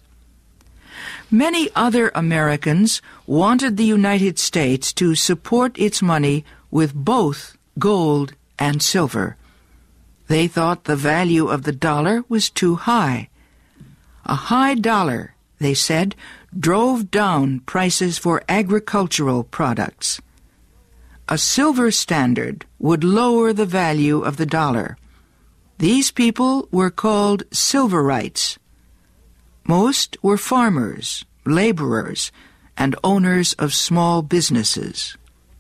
Many other Americans wanted the United States to support its money with both gold and silver. They thought the value of the dollar was too high. A high dollar, they said, drove down prices for agricultural products. A silver standard would lower the value of the dollar. These people were called silverites. Most were farmers, laborers, and owners of small businesses.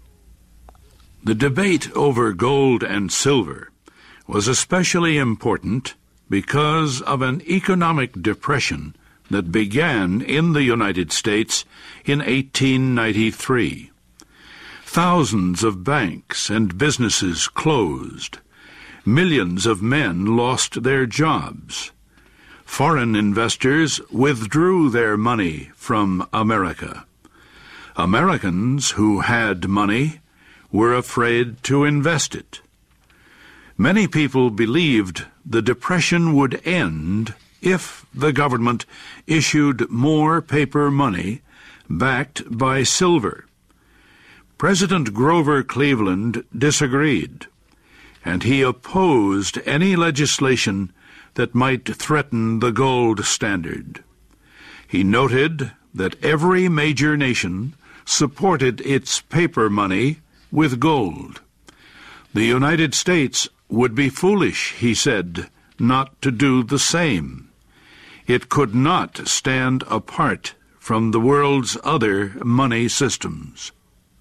The debate over gold and silver was especially important because of an economic depression that began in the United States in eighteen ninety-three. Thousands of banks and businesses closed. Millions of men lost their jobs. Foreign investors withdrew their money from America. Americans who had money were afraid to invest it. Many people believed the Depression would end if the government issued more paper money backed by silver. President Grover Cleveland disagreed, and he opposed any legislation that might threaten the gold standard. He noted that every major nation supported its paper money with gold. The United States would be foolish, he said, not to do the same. It could not stand apart from the world's other money systems.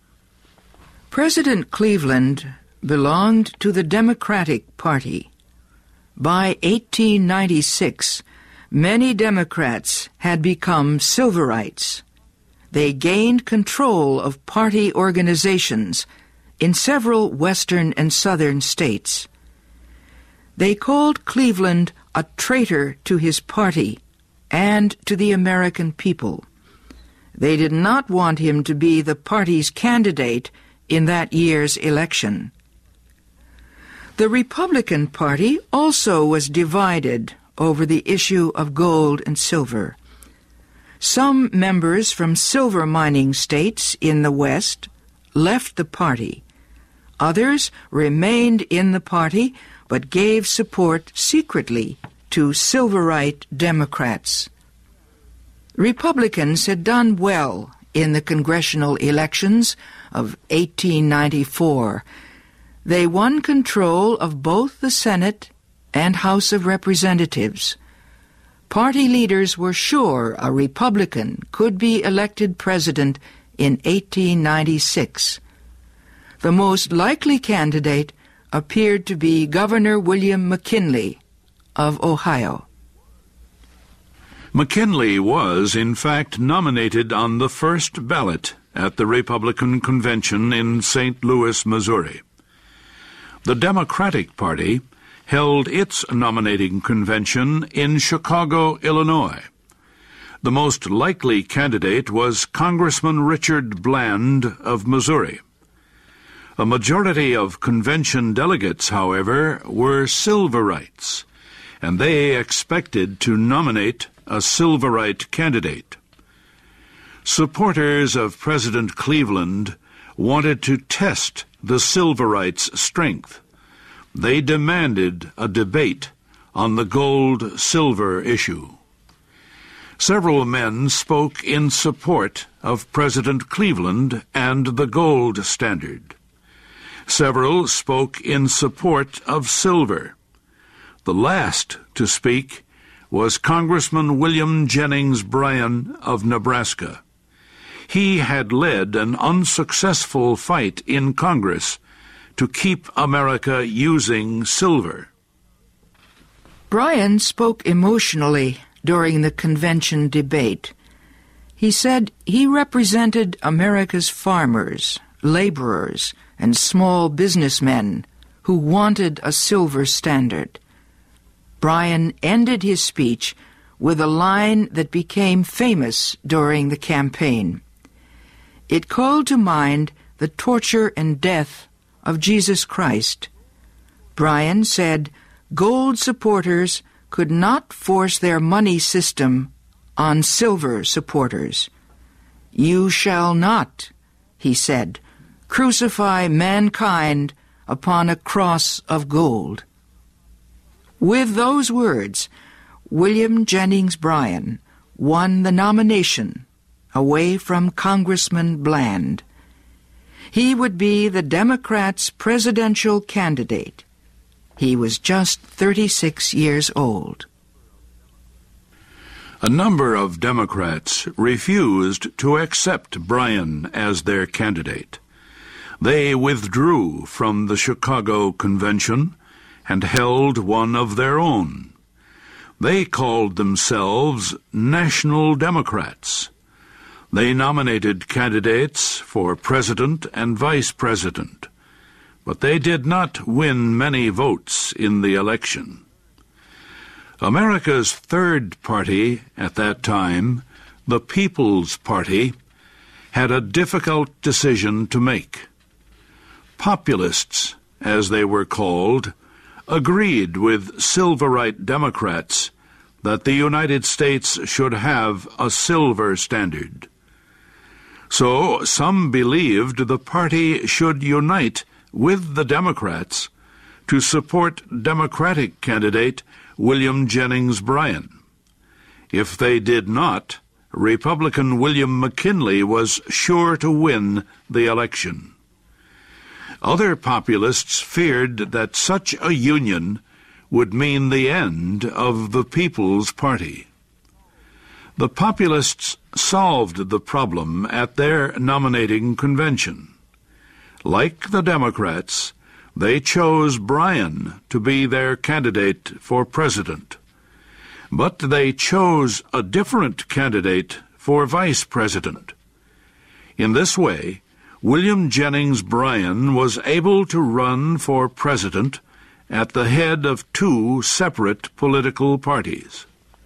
President Cleveland belonged to the Democratic Party. By eighteen ninety-six, many Democrats had become silverites. They gained control of party organizations in several western and southern states. They called Cleveland a traitor to his party and to the American people. They did not want him to be the party's candidate in that year's election. The Republican Party also was divided over the issue of gold and silver. Some members from silver mining states in the West left the party. Others remained in the party but gave support secretly to Silverite Democrats. Republicans had done well in the congressional elections of eighteen ninety-four. They won control of both the Senate and House of Representatives. Party leaders were sure a Republican could be elected president in eighteen ninety-six. The most likely candidate appeared to be Governor William McKinley of Ohio. McKinley was, in fact, nominated on the first ballot at the Republican Convention in Saint Louis, Missouri. The Democratic Party held its nominating convention in Chicago, Illinois. The most likely candidate was Congressman Richard Bland of Missouri. A majority of convention delegates, however, were Silverites, and they expected to nominate a Silverite candidate. Supporters of President Cleveland wanted to test the Silverites' strength. They demanded a debate on the gold-silver issue. Several men spoke in support of President Cleveland and the gold standard. Several spoke in support of silver. The last to speak was Congressman William Jennings Bryan of Nebraska. He had led an unsuccessful fight in Congress to keep America using silver. Bryan spoke emotionally during the convention debate. He said he represented America's farmers, laborers, and small businessmen who wanted a silver standard. Bryan ended his speech with a line that became famous during the campaign. It called to mind the torture and death of Jesus Christ. Bryan said gold supporters could not force their money system on silver supporters. "You shall not," he said, "crucify mankind upon a cross of gold." With those words, William Jennings Bryan won the nomination away from Congressman Bland. He would be the Democrats' presidential candidate. He was just thirty-six years old. A number of Democrats refused to accept Bryan as their candidate. They withdrew from the Chicago Convention and held one of their own. They called themselves National Democrats. They nominated candidates for president and vice president, but they did not win many votes in the election. America's third party at that time, the People's Party, had a difficult decision to make. Populists, as they were called, agreed with Silverite Democrats that the United States should have a silver standard. So some believed the party should unite with the Democrats to support Democratic candidate William Jennings Bryan. If they did not, Republican William McKinley was sure to win the election. Other populists feared that such a union would mean the end of the People's Party. The populists solved the problem at their nominating convention. Like the Democrats, they chose Bryan to be their candidate for president. But they chose a different candidate for vice president. In this way, William Jennings Bryan was able to run for president at the head of two separate political parties.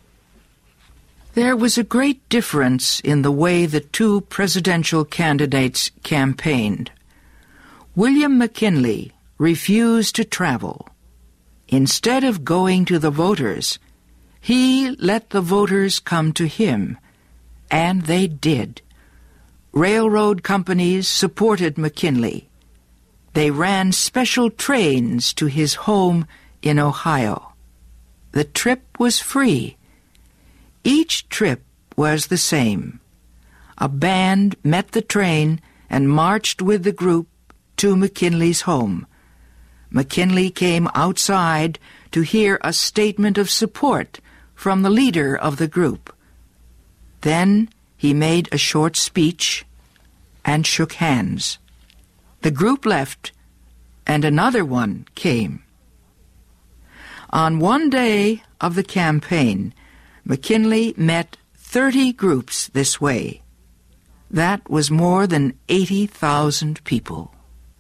There was a great difference in the way the two presidential candidates campaigned. William McKinley refused to travel. Instead of going to the voters, He let the voters come to him, and they did. Railroad companies supported McKinley. They ran special trains to his home in Ohio. The trip was free. Each trip was the same. A band met the train and marched with the group to McKinley's home. McKinley came outside to hear a statement of support from the leader of the group. Then he made a short speech and shook hands. The group left, and another one came. On one day of the campaign, McKinley met thirty groups this way. That was more than eighty thousand people.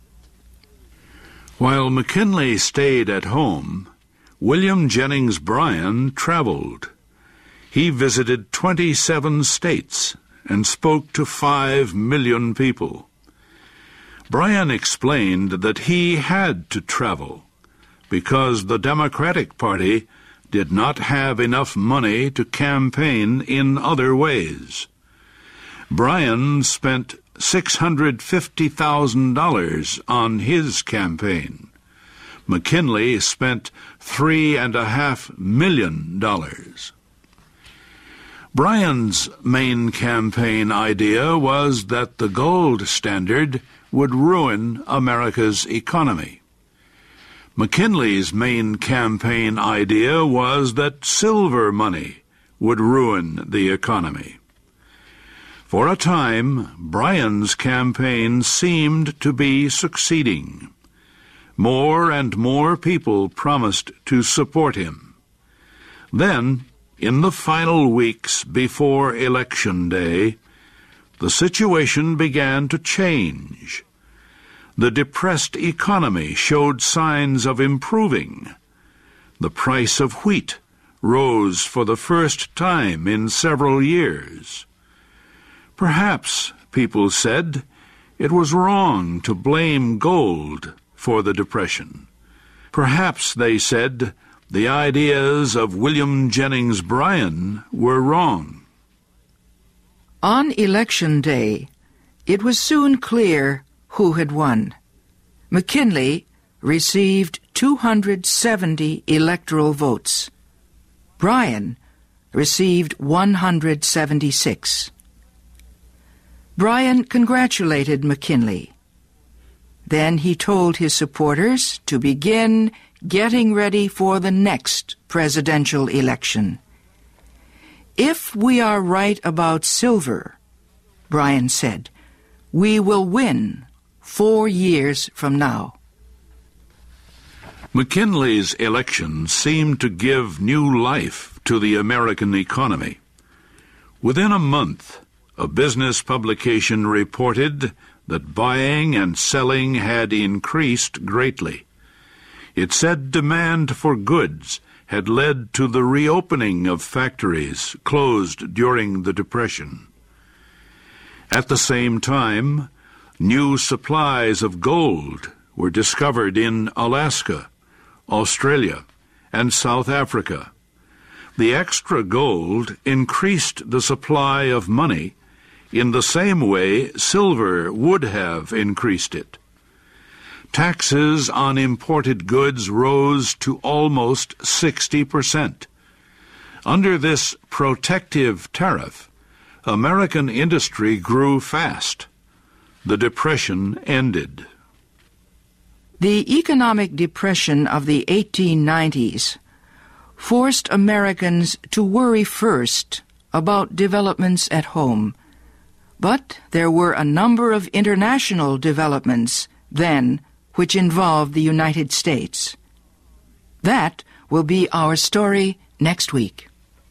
While McKinley stayed at home, William Jennings Bryan traveled. He visited twenty-seven states and spoke to five million people. Bryan explained that he had to travel because the Democratic Party did not have enough money to campaign in other ways. Bryan spent six hundred fifty thousand dollars on his campaign. McKinley spent three and a half million dollars. Bryan's main campaign idea was that the gold standard would ruin America's economy. McKinley's main campaign idea was that silver money would ruin the economy. For a time, Bryan's campaign seemed to be succeeding. More and more people promised to support him. Then, in the final weeks before Election Day, the situation began to change. The depressed economy showed signs of improving. The price of wheat rose for the first time in several years. Perhaps, people said, it was wrong to blame gold for the Depression. Perhaps, they said, the ideas of William Jennings Bryan were wrong. On Election Day, it was soon clear who had won. McKinley received two hundred seventy electoral votes. Bryan received one hundred seventy-six. Bryan congratulated McKinley. Then he told his supporters to begin getting ready for the next presidential election. If we are right about silver, Bryan said, we will win four years from now. McKinley's election seemed to give new life to the American economy. Within a month, a business publication reported that buying and selling had increased greatly. It said demand for goods had led to the reopening of factories closed during the Depression. At the same time, new supplies of gold were discovered in Alaska, Australia, and South Africa. The extra gold increased the supply of money in the same way silver would have increased it. Taxes on imported goods rose to almost sixty percent. Under this protective tariff, American industry grew fast. The Depression ended. The economic depression of the eighteen nineties forced Americans to worry first about developments at home. But there were a number of international developments then which involved the United States. That will be our story next week.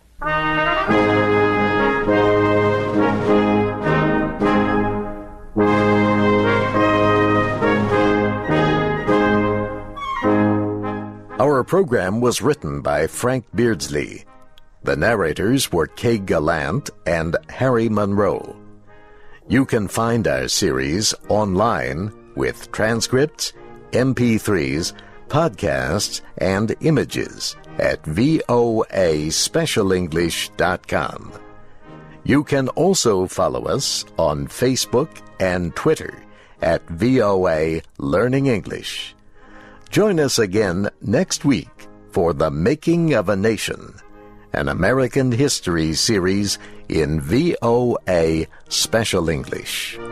Our program was written by Frank Beardsley. The narrators were Kay Gallant and Harry Monroe. You can find our series online with transcripts, M P threes, podcasts, and images at v o a special english dot com. You can also follow us on Facebook and Twitter at V O A Learning English. Join us again next week for The Making of a Nation, an American history series in V O A Special English.